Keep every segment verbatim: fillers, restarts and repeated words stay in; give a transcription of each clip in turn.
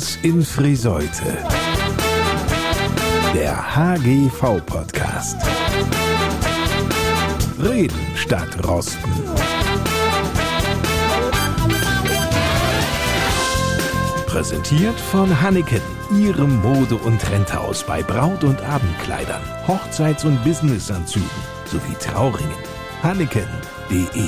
uns in Friseute. Der H G V-Podcast. Reden statt Rosten. Präsentiert von Hanneken, Ihrem Mode- und Trendhaus bei Braut- und Abendkleidern, Hochzeits- und Businessanzügen sowie Trauringen. Hanneken punkt de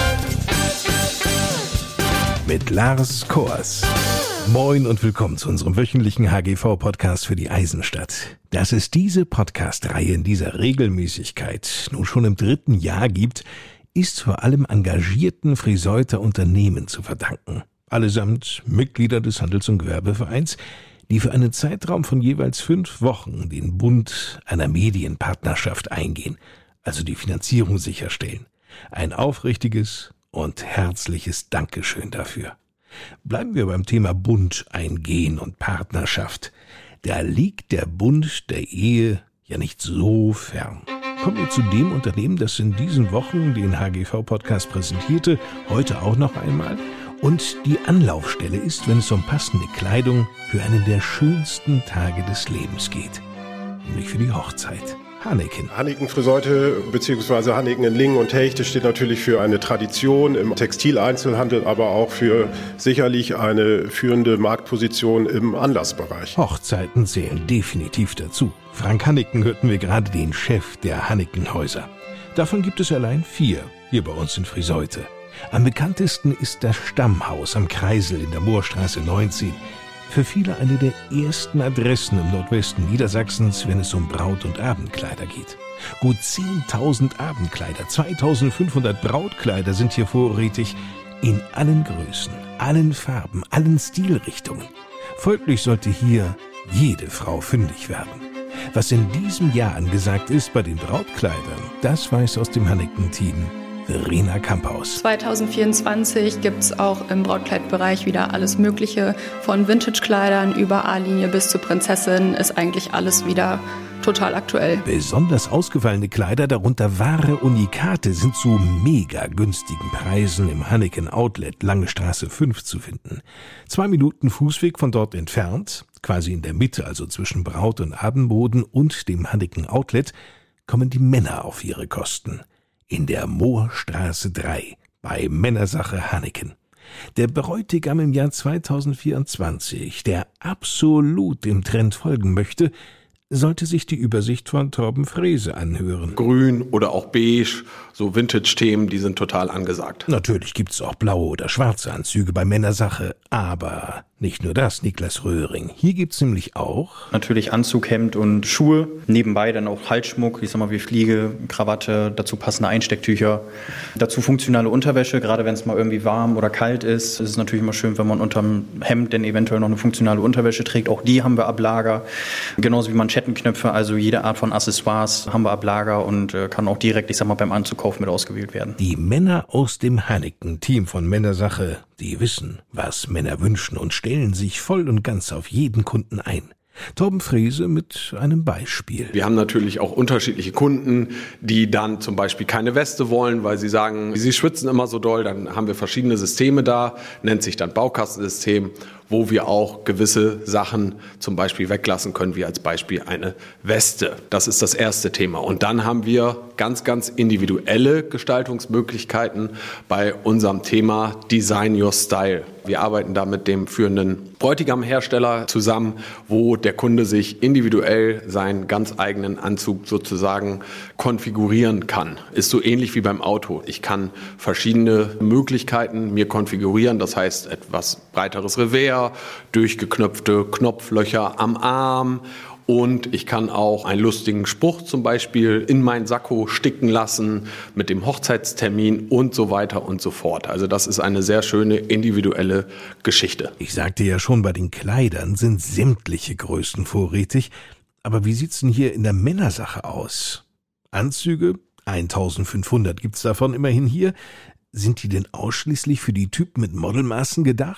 Mit Lars Kors. Moin und willkommen zu unserem wöchentlichen H G V-Podcast für die Eisenstadt. Dass es diese Podcast-Reihe in dieser Regelmäßigkeit nun schon im dritten Jahr gibt, ist vor allem engagierten Friseuter Unternehmen zu verdanken. Allesamt Mitglieder des Handels- und Gewerbevereins, die für einen Zeitraum von jeweils fünf Wochen den Bund einer Medienpartnerschaft eingehen, also die Finanzierung sicherstellen. Ein aufrichtiges und herzliches Dankeschön dafür. Bleiben wir beim Thema Bund eingehen und Partnerschaft. Da liegt der Bund der Ehe ja nicht so fern. Kommen wir zu dem Unternehmen, das in diesen Wochen den H G V-Podcast präsentierte, heute auch noch einmal, und die Anlaufstelle ist, wenn es um passende Kleidung für einen der schönsten Tage des Lebens geht, nämlich für die Hochzeit. Hanneken. Hanneken Friseute bzw. Hanneken in Lingen und Hechte steht natürlich für eine Tradition im Textileinzelhandel, aber auch für sicherlich eine führende Marktposition im Anlassbereich. Hochzeiten zählen definitiv dazu. Frank Hanneken hörten wir gerade, den Chef der Hanneken-Häuser. Davon gibt es allein vier hier bei uns in Friseute. Am bekanntesten ist das Stammhaus am Kreisel in der Moorstraße neunzehn. Für viele eine der ersten Adressen im Nordwesten Niedersachsens, wenn es um Braut- und Abendkleider geht. Gut zehntausend Abendkleider, zweitausendfünfhundert Brautkleider sind hier vorrätig, in allen Größen, allen Farben, allen Stilrichtungen. Folglich sollte hier jede Frau fündig werden. Was in diesem Jahr angesagt ist bei den Brautkleidern, das weiß aus dem Hanneken-Team Verena Kamphaus. zwanzig vierundzwanzig gibt es auch im Brautkleidbereich wieder alles Mögliche. Von Vintage-Kleidern über A-Linie bis zu Prinzessin ist eigentlich alles wieder total aktuell. Besonders ausgefallene Kleider, darunter wahre Unikate, sind zu mega günstigen Preisen im Hanneken Outlet Lange Straße fünf zu finden. Zwei Minuten Fußweg von dort entfernt, quasi in der Mitte, also zwischen Braut- und Abendboden und dem Hanneken Outlet, kommen die Männer auf ihre Kosten. In der Moorstraße drei bei Männersache Hanneken. Der Bräutigam im Jahr zweitausendvierundzwanzig, der absolut dem Trend folgen möchte, sollte sich die Übersicht von Torben Frese anhören. Grün oder auch beige, so Vintage-Themen, die sind total angesagt. Natürlich gibt's auch blaue oder schwarze Anzüge bei Männersache, aber nicht nur das, Niklas Röhring. Hier gibt's nämlich auch natürlich Anzug, Hemd und Schuhe. Nebenbei dann auch Halsschmuck, ich sag mal wie Fliege, Krawatte, dazu passende Einstecktücher. Dazu funktionale Unterwäsche, gerade wenn es mal irgendwie warm oder kalt ist. Es ist natürlich immer schön, wenn man unterm Hemd denn eventuell noch eine funktionale Unterwäsche trägt. Auch die haben wir ab Lager. Genauso wie Manschettenknöpfe, also jede Art von Accessoires haben wir ab Lager und äh, kann auch direkt, ich sag mal, beim Anzukauf mit ausgewählt werden. Die Männer aus dem Hanneken-Team von Männersache, die wissen, was Männer wünschen und stellen sich voll und ganz auf jeden Kunden ein. Torben Frese mit einem Beispiel. Wir haben natürlich auch unterschiedliche Kunden, die dann zum Beispiel keine Weste wollen, weil sie sagen, sie schwitzen immer so doll. Dann haben wir verschiedene Systeme da, nennt sich dann Baukastensystem, wo wir auch gewisse Sachen zum Beispiel weglassen können, wie als Beispiel eine Weste. Das ist das erste Thema. Und dann haben wir ganz, ganz individuelle Gestaltungsmöglichkeiten bei unserem Thema Design Your Style. Wir arbeiten da mit dem führenden Bräutigam-Hersteller zusammen, wo der Kunde sich individuell seinen ganz eigenen Anzug sozusagen konfigurieren kann. Ist so ähnlich wie beim Auto. Ich kann verschiedene Möglichkeiten mir konfigurieren, das heißt etwas breiteres Revers, durchgeknöpfte Knopflöcher am Arm. Und ich kann auch einen lustigen Spruch zum Beispiel in mein Sakko sticken lassen mit dem Hochzeitstermin und so weiter und so fort. Also das ist eine sehr schöne individuelle Geschichte. Ich sagte ja schon, bei den Kleidern sind sämtliche Größen vorrätig. Aber wie sieht's denn hier in der Männersache aus? Anzüge, eintausendfünfhundert gibt's davon immerhin hier. Sind die denn ausschließlich für die Typen mit Modelmaßen gedacht?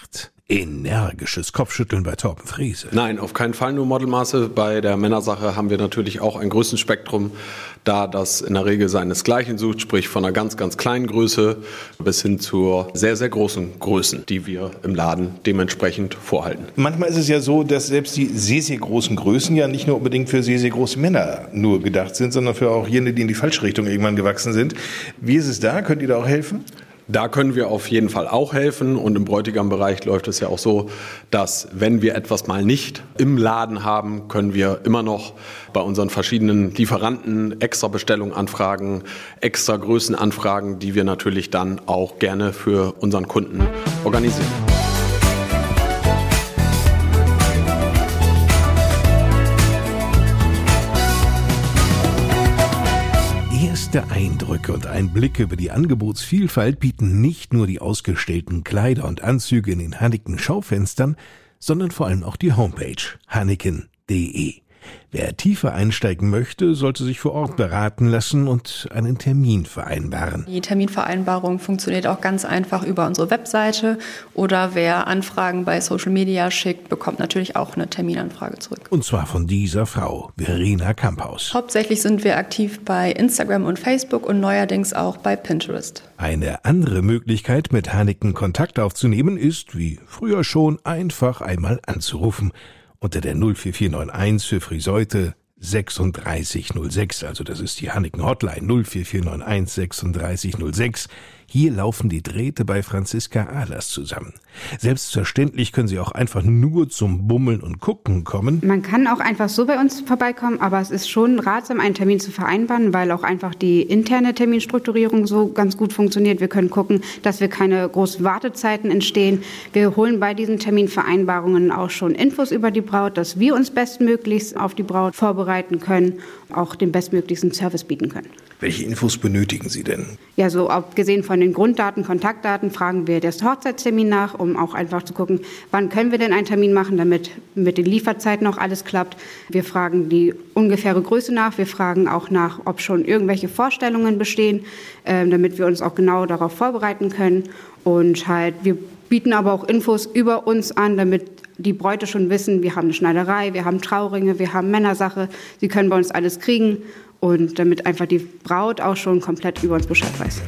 Energisches Kopfschütteln bei Torben Frese. Nein, auf keinen Fall nur Modelmaße. Bei der Männersache haben wir natürlich auch ein Größenspektrum, da das in der Regel seinesgleichen sucht, sprich von einer ganz, ganz kleinen Größe bis hin zur sehr, sehr großen Größen, die wir im Laden dementsprechend vorhalten. Manchmal ist es ja so, dass selbst die sehr, sehr großen Größen ja nicht nur unbedingt für sehr, sehr große Männer nur gedacht sind, sondern für auch jene, die in die falsche Richtung irgendwann gewachsen sind. Wie ist es da? Könnt ihr da auch helfen? Da können wir auf jeden Fall auch helfen und im Bräutigam-Bereich läuft es ja auch so, dass wenn wir etwas mal nicht im Laden haben, können wir immer noch bei unseren verschiedenen Lieferanten extra Bestellungen anfragen, extra Größen anfragen, die wir natürlich dann auch gerne für unseren Kunden organisieren. Erste Eindrücke und Einblicke über die Angebotsvielfalt bieten nicht nur die ausgestellten Kleider und Anzüge in den Hanneken-Schaufenstern, sondern vor allem auch die Homepage hanneken punkt de. Wer tiefer einsteigen möchte, sollte sich vor Ort beraten lassen und einen Termin vereinbaren. Die Terminvereinbarung funktioniert auch ganz einfach über unsere Webseite oder wer Anfragen bei Social Media schickt, bekommt natürlich auch eine Terminanfrage zurück. Und zwar von dieser Frau, Verena Kamphaus. Hauptsächlich sind wir aktiv bei Instagram und Facebook und neuerdings auch bei Pinterest. Eine andere Möglichkeit, mit Hanneken Kontakt aufzunehmen, ist, wie früher schon, einfach einmal anzurufen. Unter der null vier vier neun eins für Friseute sechsunddreißig null sechs, also das ist die Hanneken Hotline null vier vier neun eins sechsunddreißig null sechs. Hier laufen die Drähte bei Franziska Ahlers zusammen. Selbstverständlich können Sie auch einfach nur zum Bummeln und Gucken kommen. Man kann auch einfach so bei uns vorbeikommen, aber es ist schon ratsam, einen Termin zu vereinbaren, weil auch einfach die interne Terminstrukturierung so ganz gut funktioniert. Wir können gucken, dass wir keine großen Wartezeiten entstehen. Wir holen bei diesen Terminvereinbarungen auch schon Infos über die Braut, dass wir uns bestmöglichst auf die Braut vorbereiten können, auch den bestmöglichsten Service bieten können. Welche Infos benötigen Sie denn? Ja, so abgesehen von den Grunddaten, Kontaktdaten, fragen wir das Hochzeitstermin nach, um auch einfach zu gucken, wann können wir denn einen Termin machen, damit mit den Lieferzeiten auch alles klappt. Wir fragen die ungefähre Größe nach. Wir fragen auch nach, ob schon irgendwelche Vorstellungen bestehen, äh, damit wir uns auch genau darauf vorbereiten können. Und halt, wir bieten aber auch Infos über uns an, damit die Bräute schon wissen, wir haben eine Schneiderei, wir haben Trauringe, wir haben Männersache. Sie können bei uns alles kriegen. Und damit einfach die Braut auch schon komplett über uns Bescheid weiß.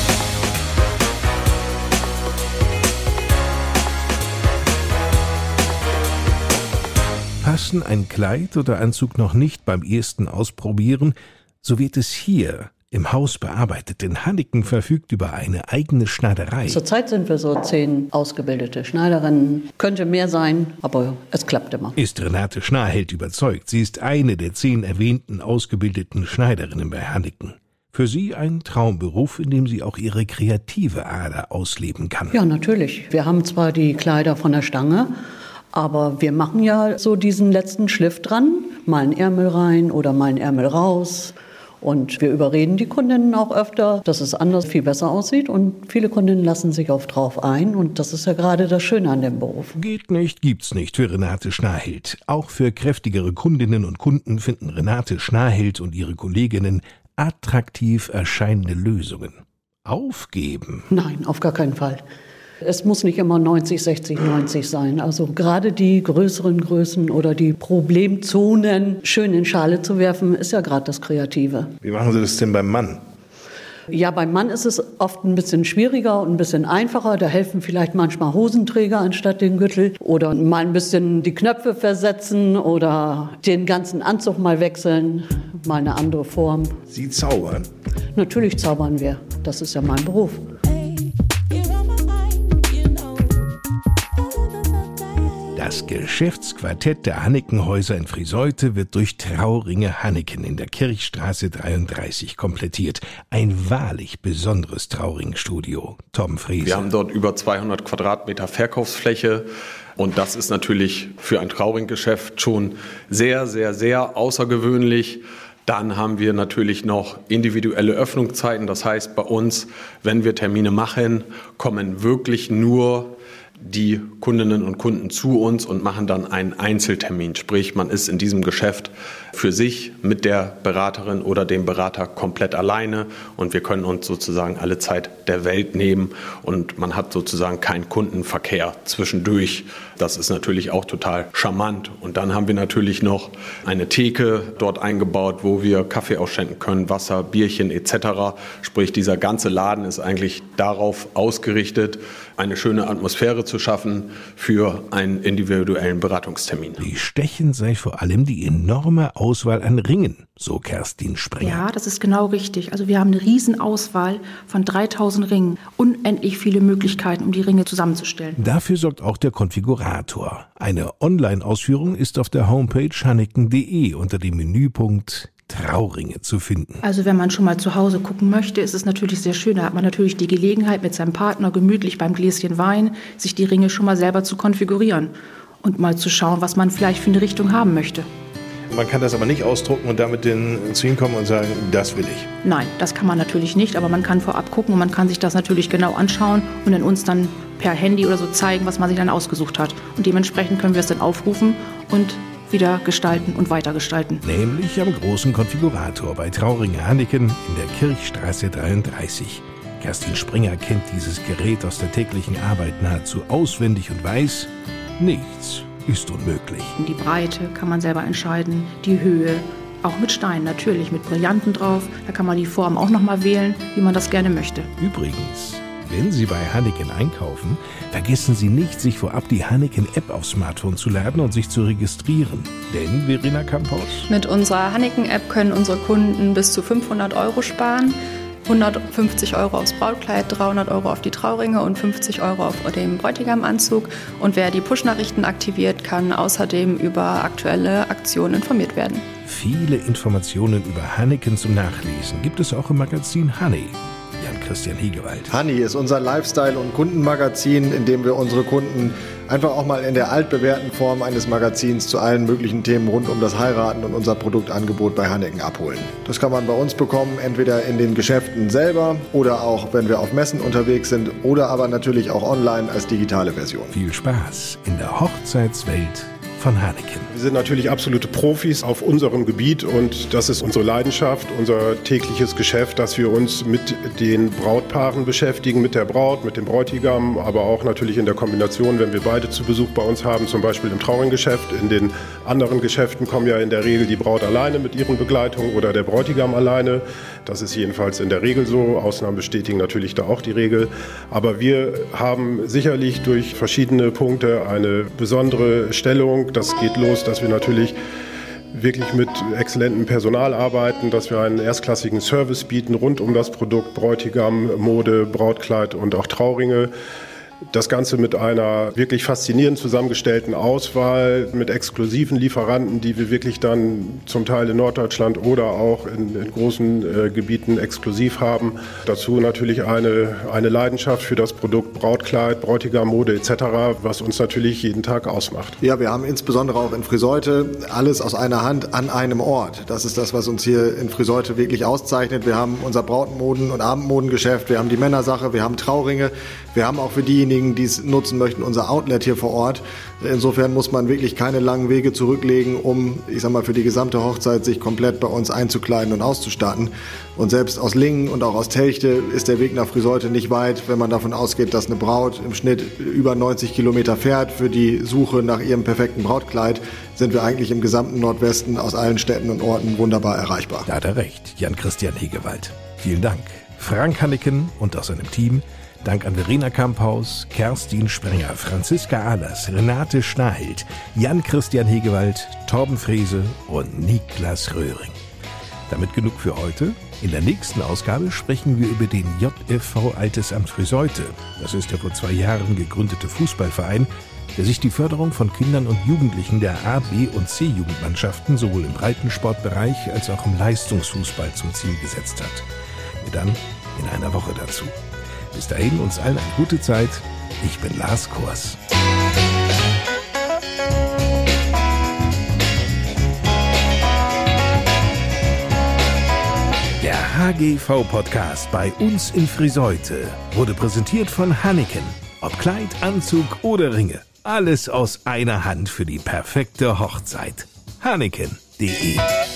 Passen ein Kleid oder Anzug noch nicht beim ersten Ausprobieren, so wird es hier im Haus bearbeitet, denn Hanneken verfügt über eine eigene Schneiderei. Zurzeit sind wir so zehn ausgebildete Schneiderinnen. Könnte mehr sein, aber es klappt immer. Ist Renate Schnarheld überzeugt. Sie ist eine der zehn erwähnten ausgebildeten Schneiderinnen bei Hanneken. Für sie ein Traumberuf, in dem sie auch ihre kreative Ader ausleben kann. Ja, natürlich. Wir haben zwar die Kleider von der Stange, aber wir machen ja so diesen letzten Schliff dran. Mal einen Ärmel rein oder mal einen Ärmel raus. Und wir überreden die Kundinnen auch öfter, dass es anders viel besser aussieht. Und viele Kundinnen lassen sich auch drauf ein. Und das ist ja gerade das Schöne an dem Beruf. Geht nicht, gibt's nicht für Renate Schnarheld. Auch für kräftigere Kundinnen und Kunden finden Renate Schnarheld und ihre Kolleginnen attraktiv erscheinende Lösungen. Aufgeben? Nein, auf gar keinen Fall. Es muss nicht immer neunzig, sechzig, neunzig sein. Also gerade die größeren Größen oder die Problemzonen schön in Schale zu werfen, ist ja gerade das Kreative. Wie machen Sie das denn beim Mann? Ja, beim Mann ist es oft ein bisschen schwieriger und ein bisschen einfacher. Da helfen vielleicht manchmal Hosenträger anstatt den Gürtel. Oder mal ein bisschen die Knöpfe versetzen oder den ganzen Anzug mal wechseln. Mal eine andere Form. Sie zaubern? Natürlich zaubern wir. Das ist ja mein Beruf. Das Geschäftsquartett der Hannekenhäuser in Friseute wird durch Trauringe Hanneken in der Kirchstraße dreiunddreißig komplettiert. Ein wahrlich besonderes Trauringstudio. Tom Frese. Wir haben dort über zweihundert Quadratmeter Verkaufsfläche und das ist natürlich für ein Trauringgeschäft schon sehr, sehr, sehr außergewöhnlich. Dann haben wir natürlich noch individuelle Öffnungszeiten. Das heißt, bei uns, wenn wir Termine machen, kommen wirklich nur die Kundinnen und Kunden zu uns und machen dann einen Einzeltermin. Sprich, man ist in diesem Geschäft für sich mit der Beraterin oder dem Berater komplett alleine und wir können uns sozusagen alle Zeit der Welt nehmen und man hat sozusagen keinen Kundenverkehr zwischendurch. Das ist natürlich auch total charmant. Und dann haben wir natürlich noch eine Theke dort eingebaut, wo wir Kaffee ausschenken können, Wasser, Bierchen et cetera. Sprich, dieser ganze Laden ist eigentlich darauf ausgerichtet, eine schöne Atmosphäre zu schaffen für einen individuellen Beratungstermin. Bestechend sei vor allem die enorme Auswahl an Ringen, so Kerstin Springer. Ja, das ist genau richtig. Also wir haben eine riesen Auswahl von dreitausend Ringen. Unendlich viele Möglichkeiten, um die Ringe zusammenzustellen. Dafür sorgt auch der Konfigurator. Eine Online-Ausführung ist auf der Homepage hanneken punkt de unter dem Menüpunkt Trauringe zu finden. Also wenn man schon mal zu Hause gucken möchte, ist es natürlich sehr schön. Da hat man natürlich die Gelegenheit, mit seinem Partner gemütlich beim Gläschen Wein sich die Ringe schon mal selber zu konfigurieren und mal zu schauen, was man vielleicht für eine Richtung haben möchte. Man kann das aber nicht ausdrucken und damit den zu Ihnen kommen und sagen, das will ich. Nein, das kann man natürlich nicht, aber man kann vorab gucken und man kann sich das natürlich genau anschauen und dann uns dann per Handy oder so zeigen, was man sich dann ausgesucht hat. Und dementsprechend können wir es dann aufrufen und wieder gestalten und weitergestalten. Nämlich am großen Konfigurator bei Trauringe Hanneken in der Kirchstraße dreiunddreißig. Kerstin Springer kennt dieses Gerät aus der täglichen Arbeit nahezu auswendig und weiß, nichts ist unmöglich. Die Breite kann man selber entscheiden, die Höhe, auch mit Steinen natürlich, mit Brillanten drauf. Da kann man die Form auch nochmal wählen, wie man das gerne möchte. Übrigens, wenn Sie bei Hanneken einkaufen, vergessen Sie nicht, sich vorab die Hanneken-App aufs Smartphone zu laden und sich zu registrieren. Denn, Verena Kamphaus? Mit unserer Hanneken-App können unsere Kunden bis zu fünfhundert Euro sparen. hundertfünfzig Euro aufs Brautkleid, dreihundert Euro auf die Trauringe und fünfzig Euro auf den Bräutigamanzug. Und wer die Push-Nachrichten aktiviert, kann außerdem über aktuelle Aktionen informiert werden. Viele Informationen über Hanneken zum Nachlesen gibt es auch im Magazin Honey. Jan-Christian Hegewald. Honey ist unser Lifestyle- und Kundenmagazin, in dem wir unsere Kunden einfach auch mal in der altbewährten Form eines Magazins zu allen möglichen Themen rund um das Heiraten und unser Produktangebot bei Hanneken abholen. Das kann man bei uns bekommen, entweder in den Geschäften selber oder auch, wenn wir auf Messen unterwegs sind oder aber natürlich auch online als digitale Version. Viel Spaß in der Hochzeitswelt von Hanneken. Wir sind natürlich absolute Profis auf unserem Gebiet und das ist unsere Leidenschaft, unser tägliches Geschäft, dass wir uns mit den Brautpaaren beschäftigen, mit der Braut, mit dem Bräutigam, aber auch natürlich in der Kombination, wenn wir beide zu Besuch bei uns haben, zum Beispiel im Trauringgeschäft. In den anderen Geschäften kommen ja in der Regel die Braut alleine mit ihren Begleitungen oder der Bräutigam alleine. Das ist jedenfalls in der Regel so. Ausnahmen bestätigen natürlich da auch die Regel. Aber wir haben sicherlich durch verschiedene Punkte eine besondere Stellung. Das geht los, dass wir natürlich wirklich mit exzellentem Personal arbeiten, dass wir einen erstklassigen Service bieten rund um das Produkt Bräutigam, Mode, Brautkleid und auch Trauringe. Das Ganze mit einer wirklich faszinierend zusammengestellten Auswahl, mit exklusiven Lieferanten, die wir wirklich dann zum Teil in Norddeutschland oder auch in, in großen äh, Gebieten exklusiv haben. Dazu natürlich eine, eine Leidenschaft für das Produkt Brautkleid, Bräutigam, Mode et cetera, was uns natürlich jeden Tag ausmacht. Ja, wir haben insbesondere auch in Friseute alles aus einer Hand an einem Ort. Das ist das, was uns hier in Friseute wirklich auszeichnet. Wir haben unser Brautmoden- und Abendmodengeschäft, wir haben die Männersache, wir haben Trauringe, wir haben auch für diejenigen, die es nutzen möchten, unser Outlet hier vor Ort. Insofern muss man wirklich keine langen Wege zurücklegen, um, ich sag mal, für die gesamte Hochzeit sich komplett bei uns einzukleiden und auszustatten. Und selbst aus Lingen und auch aus Telchte ist der Weg nach Friseute nicht weit, wenn man davon ausgeht, dass eine Braut im Schnitt über neunzig Kilometer fährt. Für die Suche nach ihrem perfekten Brautkleid sind wir eigentlich im gesamten Nordwesten aus allen Städten und Orten wunderbar erreichbar. Da hat er recht, Jan-Christian Hegewald. Vielen Dank. Frank Hanneken und aus seinem Team. Dank an Verena Kamphaus, Kerstin Springer, Franziska Ahlers, Renate Schnaheld, Jan-Christian Hegewald, Torben Frese und Niklas Röhring. Damit genug für heute. In der nächsten Ausgabe sprechen wir über den J F V Altes Amt Friseute. Das ist der vor zwei Jahren gegründete Fußballverein, der sich die Förderung von Kindern und Jugendlichen der A-, B- und C-Jugendmannschaften sowohl im Breitensportbereich als auch im Leistungsfußball zum Ziel gesetzt hat. Wir dann in einer Woche dazu. Bis dahin uns allen eine gute Zeit. Ich bin Lars Kors. Der H G V-Podcast bei uns in Friseute wurde präsentiert von Hanneken Ob Kleid, Anzug oder Ringe. Alles aus einer Hand für die perfekte Hochzeit. Haneken punkt de